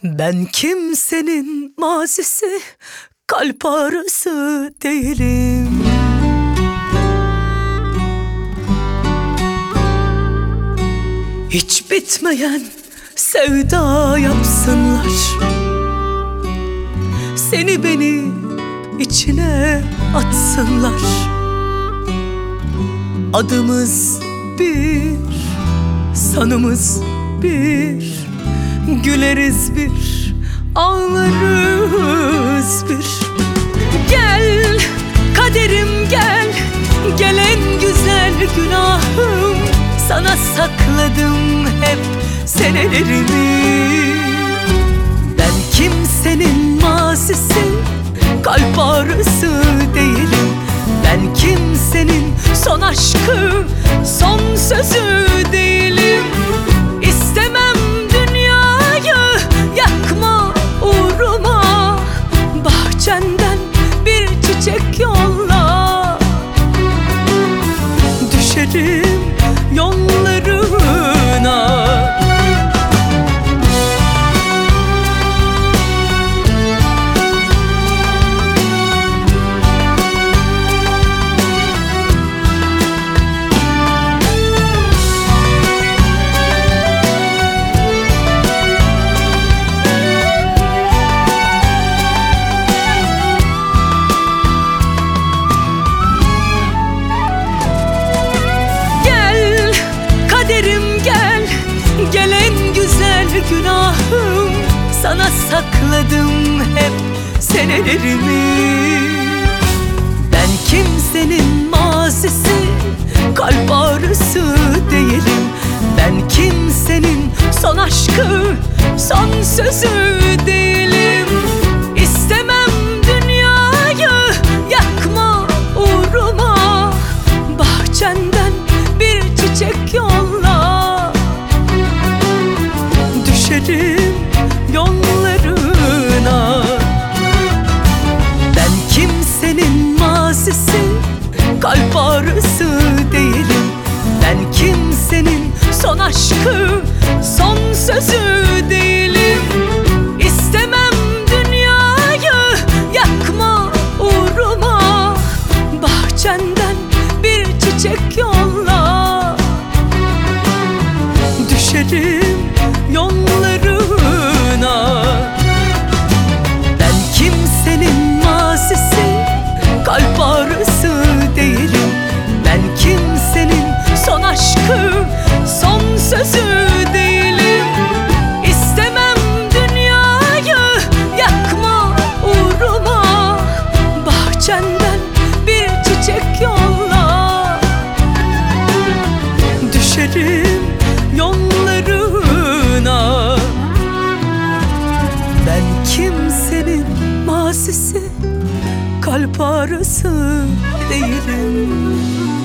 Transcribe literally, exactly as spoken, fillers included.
Ben kimsenin mazisi, kalp ağrısı değilim. Hiç bitmeyen sevda yapsınlar, seni beni içine atsınlar. Adımız bir, sanımız bir, güleriz bir, ağlarız bir. Gel kaderim gel, gel en güzel günahım. Sana sakladım hep senelerimi. Ben kimsenin mazisi, kalp ağrısı değilim. Ben kimsenin son aşkı, son sözü değilim. İstemem dünyayı yakma uğruma, bahçenden bir çiçek yolla. Düşerim yollarına. Gel en güzel günahım, sana sakladım hep senelerimi. Ben kimsenin mazisi, kalp ağrısı değilim. Ben kimsenin son aşkı, son sözü değilim. İstemem dünyayı yakma uğruma, bahçenden bir çiçek yolla. Düşerim yollarına. Ben kimsenin mazisi, kalp ağrısı değilim. Ben kimsenin son aşkı, son sözü değilim. İstemem dünyayı yakma uğruma, bahçenden bir çiçek yolla. Düşerim yollarına. Ben kimsenin mazisi, kalp ağrısı değilim. Ben kimsenin son aşkı, son sözü değilim. İstemem dünyayı yakma uğruma, bahçenden bir çiçek yolla. Düşerim yollarına. Ben kimsenin mazisi, kalp ağrısı değilim.